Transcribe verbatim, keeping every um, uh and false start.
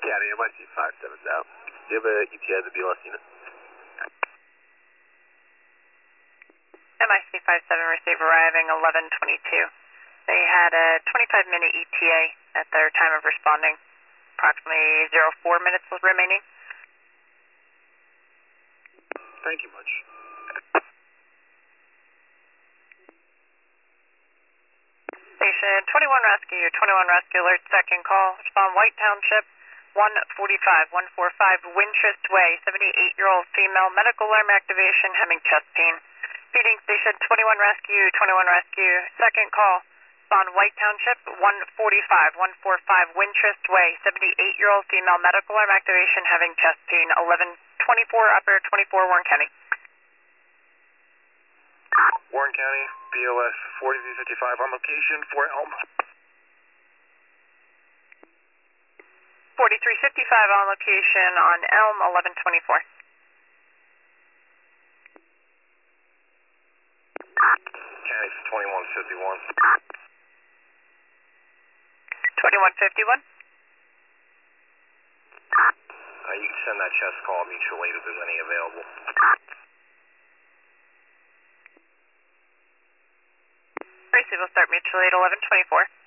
County, M I C five seven South. Do you have a E T I of the B L S unit? M I C five seven receive arriving eleven twenty-two. They had a twenty-five minute E T A at their time of responding. Approximately zero four minutes remaining. Thank you much. Station twenty-one Rescue, twenty-one Rescue Alert, second call. Respond White Township, one forty-five, one forty-five Winchester Way, seventy-eight-year-old female, medical alarm activation, having chest pain. Feeding Station twenty-one Rescue, twenty-one Rescue, second call. Respond White Township, one forty-five, one forty-five Winchester Way, seventy-eight-year-old female, medical alarm activation, having chest pain, eleven twenty-four, upper twenty-four, Warren County. Warren County, B L S forty-three fifty-five on location for Elm. forty-three fifty-five on location on Elm, eleven twenty-four. County twenty-one fifty-one. twenty-one fifty-one. Uh, you can send that chest call mutual aid if there's any available. Receive will start mutual aid eleven twenty-four.